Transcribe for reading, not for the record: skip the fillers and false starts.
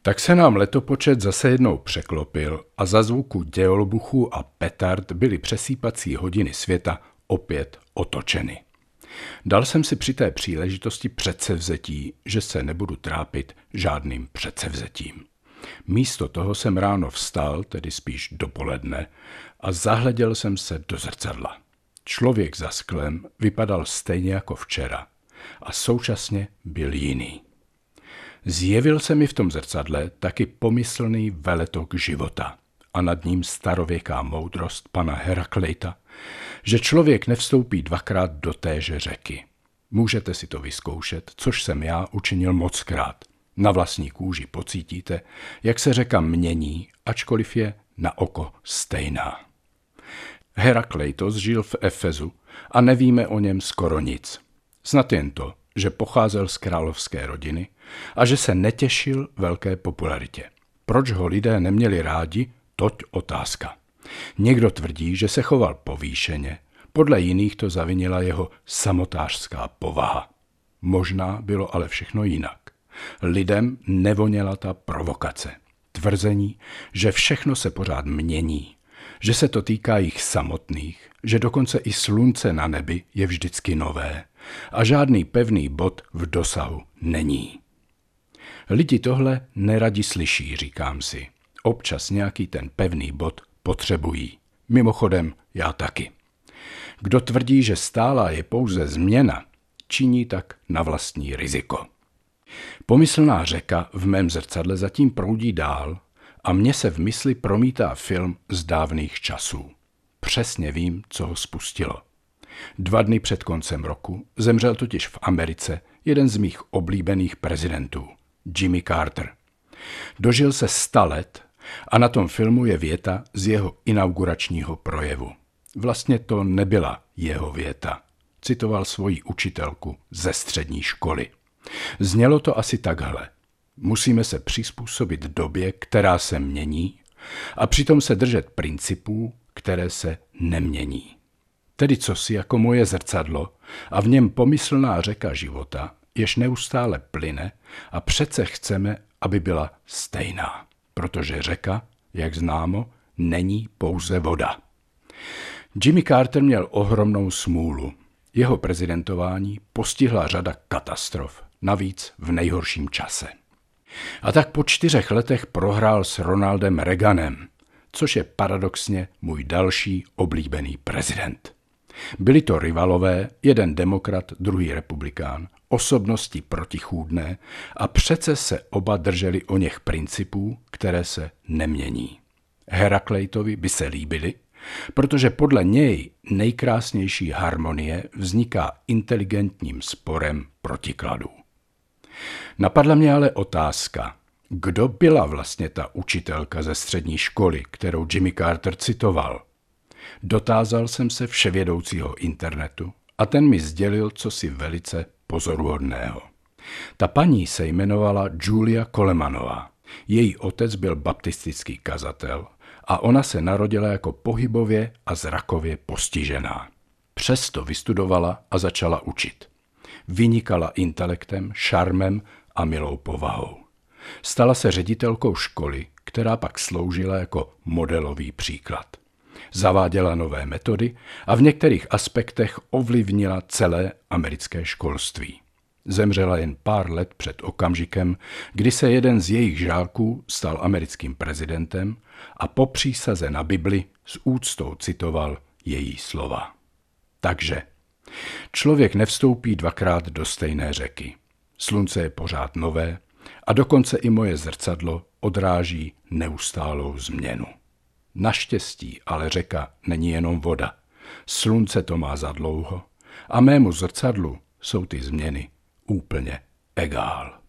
Tak se nám letopočet zase jednou překlopil a za zvuku dělbuchů a petard byly přesýpací hodiny světa opět otočeny. Dal jsem si při té příležitosti předsevzetí, že se nebudu trápit žádným předsevzetím. Místo toho jsem ráno vstal, tedy spíš dopoledne, a zahleděl jsem se do zrcadla. Člověk za sklem vypadal stejně jako včera a současně byl jiný. Zjevil se mi v tom zrcadle taky pomyslný veletok života a nad ním starověká moudrost pana Herakleita, že člověk nevstoupí dvakrát do téže řeky. Můžete si to vyzkoušet, což jsem já učinil mockrát. Na vlastní kůži pocítíte, jak se řeka mění, ačkoliv je na oko stejná. Herakleitos žil v Efezu a nevíme o něm skoro nic. Snad jen to, že pocházel z královské rodiny a že se netěšil velké popularitě. Proč ho lidé neměli rádi, toť otázka. Někdo tvrdí, že se choval povýšeně, podle jiných to zavinila jeho samotářská povaha. Možná bylo ale všechno jinak. Lidem nevoněla ta provokace. Tvrzení, že všechno se pořád mění, že se to týká jich samotných, že dokonce i slunce na nebi je vždycky nové a žádný pevný bod v dosahu není. Lidi tohle neradi slyší, říkám si. Občas nějaký ten pevný bod potřebují. Mimochodem, já taky. Kdo tvrdí, že stálá je pouze změna, činí tak na vlastní riziko. Pomyslná řeka v mém zrcadle zatím proudí dál a mně se v mysli promítá film z dávných časů. Přesně vím, co ho spustilo. 2 dny před koncem roku zemřel totiž v Americe jeden z mých oblíbených prezidentů, Jimmy Carter. Dožil se 100 let a na tom filmu je věta z jeho inauguračního projevu. Vlastně to nebyla jeho věta. Citoval svoji učitelku ze střední školy. Znělo to asi takhle. Musíme se přizpůsobit době, která se mění, a přitom se držet principů, které se nemění. Tedy cosi jako moje zrcadlo a v něm pomyslná řeka života, jež neustále plyne a přece chceme, aby byla stejná. Protože řeka, jak známo, není pouze voda. Jimmy Carter měl ohromnou smůlu. Jeho prezidentování postihla řada katastrof, navíc v nejhorším čase. A tak po 4 letech prohrál s Ronaldem Reaganem, což je paradoxně můj další oblíbený prezident. Byli to rivalové, jeden demokrat, druhý republikán, osobnosti protichůdné a přece se oba drželi o něch principů, které se nemění. Herakleitovi by se líbily, protože podle něj nejkrásnější harmonie vzniká inteligentním sporem protikladů. Napadla mě ale otázka, kdo byla vlastně ta učitelka ze střední školy, kterou Jimmy Carter citoval. Dotázal jsem se vševědoucího internetu a ten mi sdělil cosi velice pozoruhodného. Ta paní se jmenovala Julia Colemanová. Její otec byl baptistický kazatel a ona se narodila jako pohybově a zrakově postižená. Přesto vystudovala a začala učit. Vynikala intelektem, šarmem a milou povahou. Stala se ředitelkou školy, která pak sloužila jako modelový příklad. Zaváděla nové metody a v některých aspektech ovlivnila celé americké školství. Zemřela jen pár let před okamžikem, kdy se jeden z jejich žáků stal americkým prezidentem a po přísaze na Bibli s úctou citoval její slova. Takže člověk nevstoupí 2krát do stejné řeky. Slunce je pořád nové a dokonce i moje zrcadlo odráží neustálou změnu. Naštěstí ale řeka není jenom voda. Slunce to má za dlouho a mému zrcadlu jsou ty změny úplně egál.